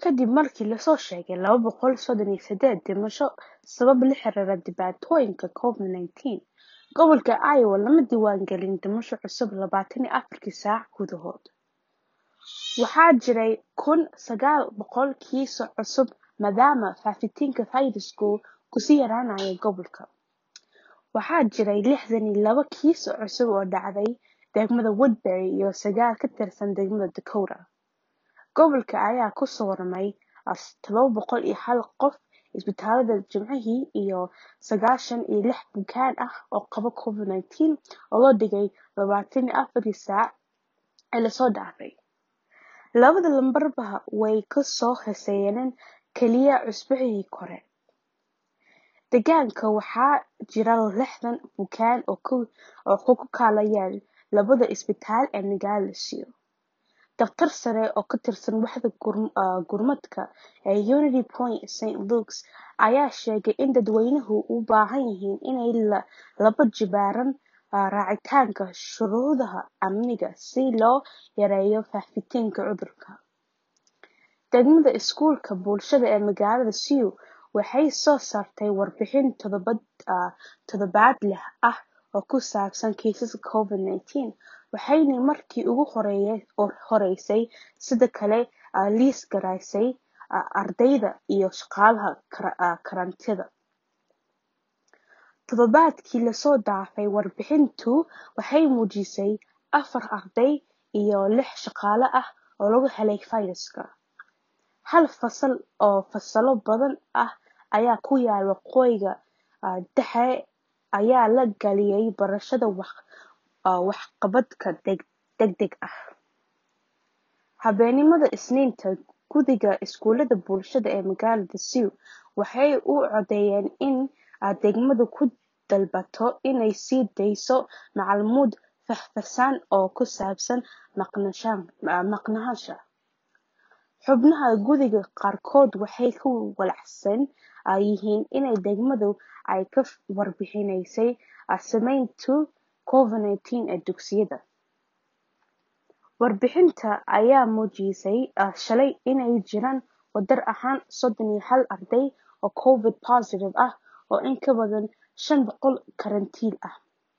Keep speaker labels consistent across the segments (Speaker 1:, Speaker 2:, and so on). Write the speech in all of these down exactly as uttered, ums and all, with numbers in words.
Speaker 1: kadib markii lasoo sheegay laba boqol soddon iyo sideed dhimasho sabab la xiriira dhibaatooyinka covid nineteen. Gobolka Iowa lama diiwaangelin dhimasho cusub labaatan iyo afartii saac gudahood. Waxaa jiray kun sagaal boqol kiis cusub maadaama faafitaanka fayrasku ku sii yaraanayo gobolka. Waxaa jiray lixdan iyo laba kiis cusub oo dhacday degmada Woodbury iyo sagaal ka tirsan degmada Dakota. Gobolka ayaa ku soo warmay todoba boqol iyo hal qof isbitaalada Jimcihii iyo sagaashan iyo lix bukaan ah oo qaba covid nineteen oo loo dhigay labaatan iyo afartii saac ee lasoo dhaafay. Labada lambarba way ka soo hooseeyeen kaliya usbuucii hore. Deegaanka waxaa jira lixdan bukaan oo ku kala yaal labada isbitaal ee magaalada. Dhakhtar sare oo ka tirsan waaxda gurmadka ee Unity Point Saint Luke's ayaa sheegay in dadweynuhu u baahan yihiin inay laba jibaaraan raacitaanka shuruudaha amniga si loo yareeyo faafitaanka cudurka. Degmada Iskuulka Bulshada ee magaalada Sioux waxay soo saartay warbixin toddobaadle ah oo ku saabsan kiisaska covid nineteen, waxayna markii ugu horeysay sidoo kale liis garaysay ardayda iyo shaqaalaha karantiilka. Toddobaadkii la soo dhaafay, warbixintu waxay muujisay afar arday iyo lix shaqaale ah oo laga helay fayraska. Hal fasal oo fasallo badan ah ayaa ku yaal waqooyiga dhexe ayaa la galiyay barashada waxqabadka degdega ah. Habeenimada Isniinta, Guddiga Iskuulada Bulshada ee magaalada Sioux waxay u codeeyeen in degmadu ku dalbato inay sii dayso macluumaad faahfaahsan oo ku saabsan maqnaanshaha. Xubnaha guddiga qaarkood waxay ku walaacsan yihiin in degmadu ay ka warbixinaysay saameynta covid nineteen ee dugsiyada. Warbixinta ayaa muujisay shalay inay jiraan wadar ahaan soddon iyo hal arday oo covid positive ah oo in ka badan shan boqol karantiil ah.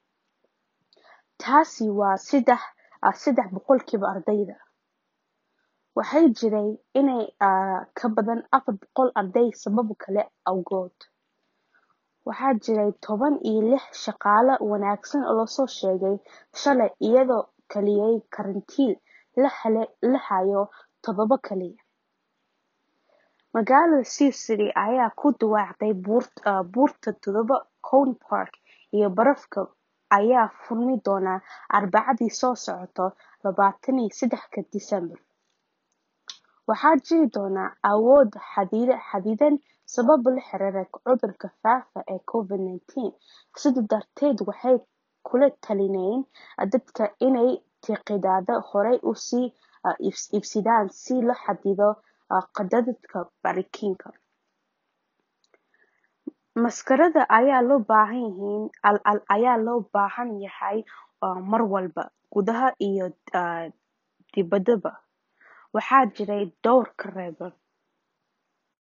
Speaker 1: Taasi waa saddex boqolkiiba ardayda. Waxaa jiray in ka badan afar boqol arday sababo kale awgood. Waxaa jiray toban iyo lix shaqaale wanaagsan oo la soo sheegay shalay iyadoo kaliya karantiil la hayo toddoba kaliya. Magaalada Sioux City ayaa ku dhawaaqday buurta toddoba Cone Park iyo barafka ayaa furmi doona Arbacadii soo socota labaatan iyo saddexda Diseembar. Waxaa jiri doona awood xadidan sabab la xiriira cudurka faafa ee covid nineteen. Sidaa darteed, waxay kula talinayaan dadka inay tigidhada hore u sii iibsadaan si loo xadido khadadka baaritaanka. Maskarada ayaa loo baahan yahay mar walba, gudaha iyo dibaddaba. Waxaa jiray dhowr reebab